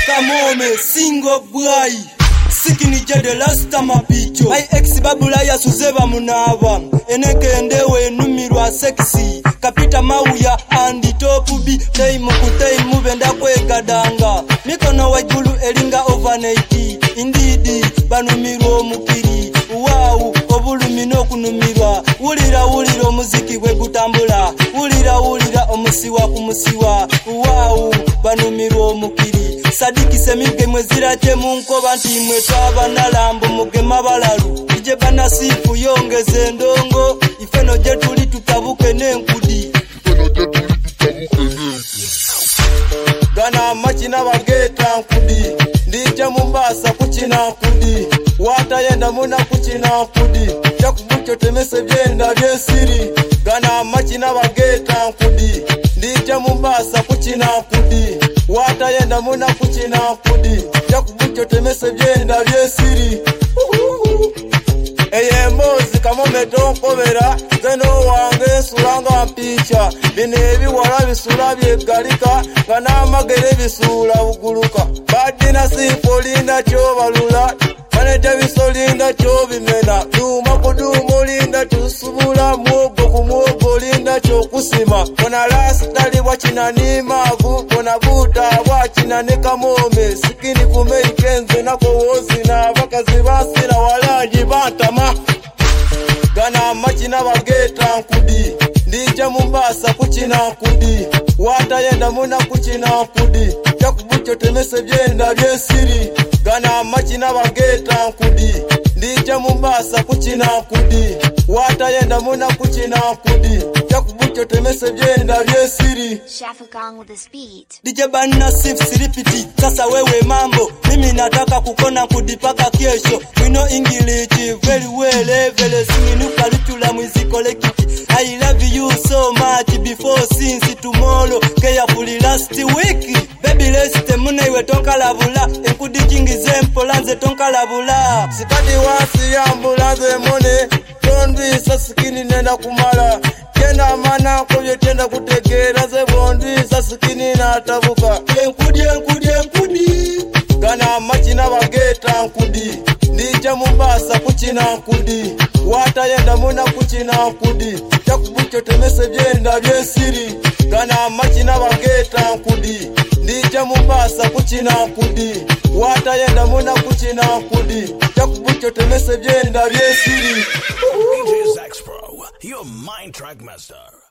Kamome, single boy. Sikini jade lasta mapicho. My ex babula ya suzeba munaba. Eneke ndewe numirwa sexy. Kapita mauya andi topu bi. Teimu kuteimu benda kwe gadanga. Mikono wajulu elinga over 90. Indidi banumirwa mukiri. Wow, obulumino kunumirwa. Ulira omuziki gwe gutambula. Ulira omusiwa kumusiwa. Wow, banumirwa mukiri. Sadiki semige mwezira che munkoba nti mwe twabanalambo mugema balalu ije banasifu yongeze ndongo ifeno je tuli tutabuke n'enkudi gana machina bageta nkudi ndije mumbasa kuchina nkudi watayenda muna kuchina nkudi chakubucho temese byenda byesiri gana machina bageta nkudi ndije mumbasa kuchina nkudi watayenda muna kuchina nkudi chakubucho temese byenda byesiri mozi kamome tonkobera zeno wange sulanga mpicha binebi wala bisula byegalika ngana magere bisula uguluka badina sipolinda chobalula maneja bisolinda chobimena duma kudumo linda tusubula muogo kumuogo linda chokusima kona lastali wachina ni magu kona buta wachina ni kamome sikini kumeikenze nako wozi na bakazi basira walaji bantama gana machina bageta nkudi ndije mumbasa kuchina nkudi watayenda muna kuchina nkudi chakubucho temese byenda byesiri gana machina bageta nkudi ndije mumbasa kuchina nkudi watayenda muna kuchina nkudi chakubucho temese byenda byesiri Shafagang with the speed DJ Banna Sif siripiti sasa wewe mambo mimi nataka kukona kudipaka kesho we know English very well level singinuka lutula mwiziko lekiti I love you so much before since tomorrow carefully last week baby leste muna iwe tonka labula enkudi kingize mpolanze tonka labula sikati wasi ya mbulanze mone tondi sasikini nenda kumala kena mana kubye tenda kutegera ze bondi sasikini na tabuka enkudi gana machina bageta nkudi ndije mumbasa kuchina nkudi watayenda muna kuchina nkudi chakubucho temese byenda byesiri gana machina bageta nkudi ndije mumbasa kuchina nkudi watayenda muna kuchina nkudi chakubucho temese byenda byesiri DJ Zax Pro, your mind track master.